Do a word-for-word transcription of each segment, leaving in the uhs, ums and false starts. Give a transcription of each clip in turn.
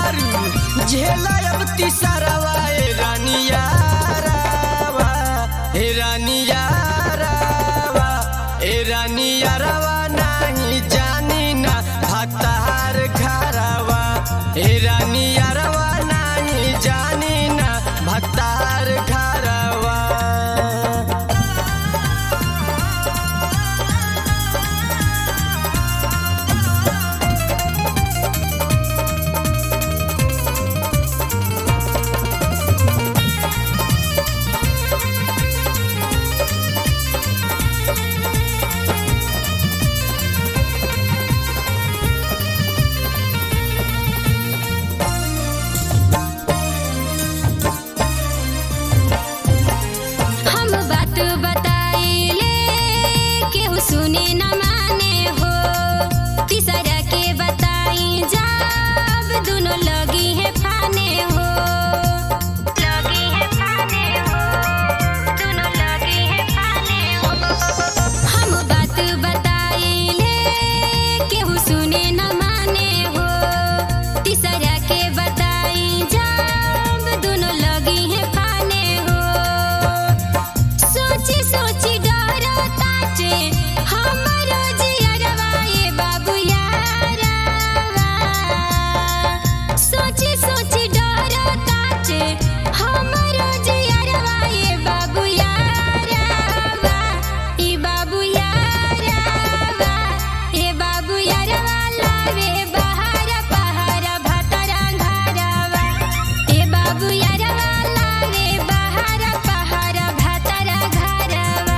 तारू झेला अब तिसरवा ए रानिया रावा ए रानिया रावा ए रानिया रावा नहीं जानी ना भतार घरवा ए रानिया रावा नहीं जानी ना भतार घरवा। सुने न माने हो तीसरा के बताई जब दोनों लगी है फाने हो लगी है फाने हो दोनों लगी है फाने हो। हम बात बताई ले केहू सुने न माने हो तीसरा के बताई जब दोनों लगी है फाने हो। सोची सोची डरो ताचे हमरो जियरवा ए बाबू यारवा सोची सोची डरो ताचे हमरो जियरवा ए बाबू यारवा ए बाबू यारवा ए बाबू यारवा लावे बहार पहार भतरा घरवा ए बाबू यारवा लावे बहार पहार भतरा घरवा।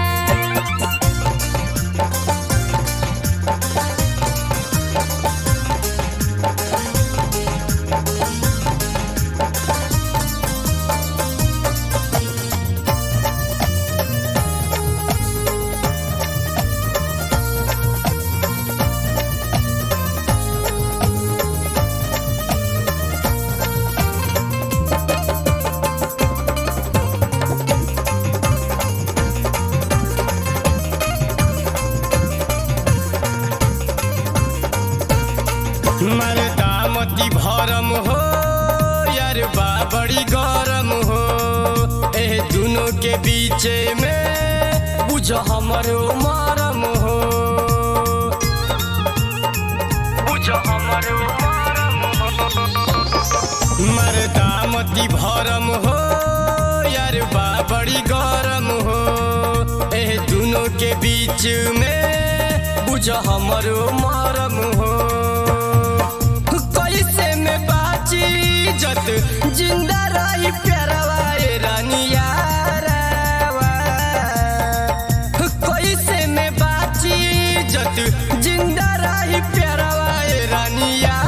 मरदा मती भरम हो यार बा बड़ी गरम हो एह दोनों के बीच में बुझ हमरो मरम हो बुझ हमरो मरम हो। मरदा मती भरम हो यार बा बड़ी गरम हो एह दोनों के बीच में बुझ हमरो मरम हो। कैसे में बाची जत जिंदा रही प्यारवा ए रानिया रावा कैसे में बाची जत जिंदा रही प्यारवा ए रानिया